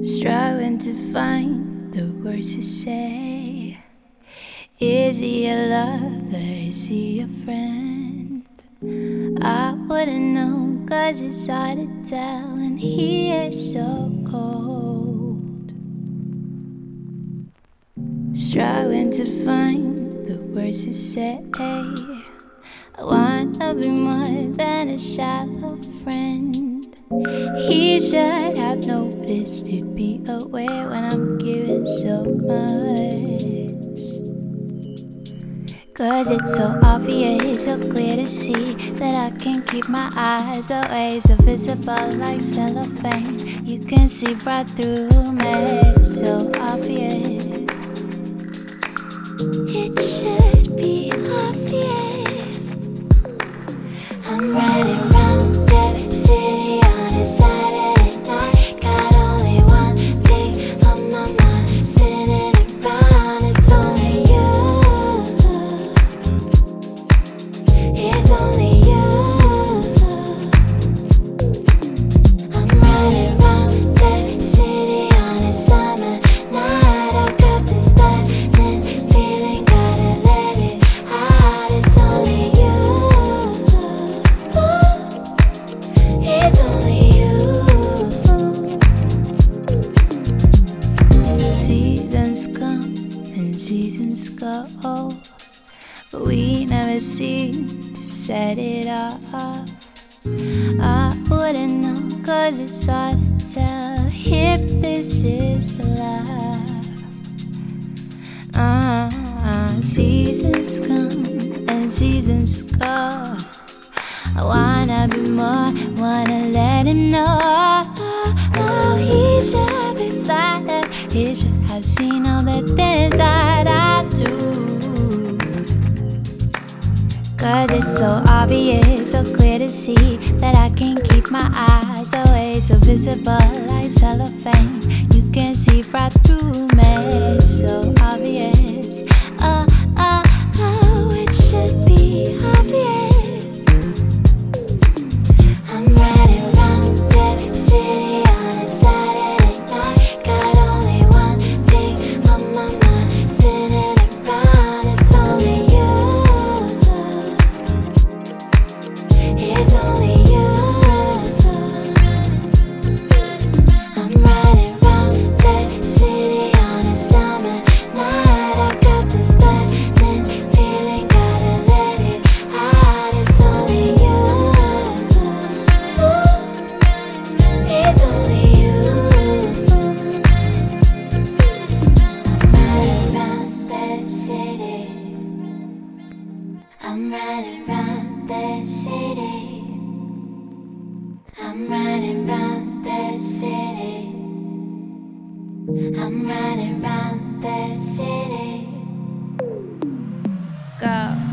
Struggling to find the words to say. Is he a lover? Is he a friend? I wouldn't know, 'cause it's hard to tell, and he is so cold. Struggling to find the words to say. I wanna be more than a shallow friend. He should have noticed to be aware when I'm giving so much. 'Cause it's so obvious, so clear to see that I can't keep my eyes away. So visible like cellophane, you can see right through me. So obvious, it should be obvious. I'm riding round that city on a Saturday night. Got only one thing on my mind, spinning around. It's only you. It's only you. I'm riding round that city on a summer night. I got this burning feeling, gotta let it out. It's only you. It's only you. Seasons come and seasons go, but we never seem to set it off. I wouldn't know, 'cause it's hard to tell if this is love. Seasons come and seasons go. I wanna be more, wanna let him know. He should be flattered. He should have seen all the things that I do. 'Cause it's so obvious, so clear to see that I can't keep my eyes away. So visible like cellophane, you can see right through me. So obvious, it should be obvious. I'm riding round that city on a Saturday night. Got only one thing on my mind, spinning around. It's only you. It's only you. I'm riding round that city on a summer night. I got this burning feeling, gotta let it out. It's only you. It's only you. I'm riding round that city. I'm riding round that city. I'm riding round that city. I'm riding round that city. Go.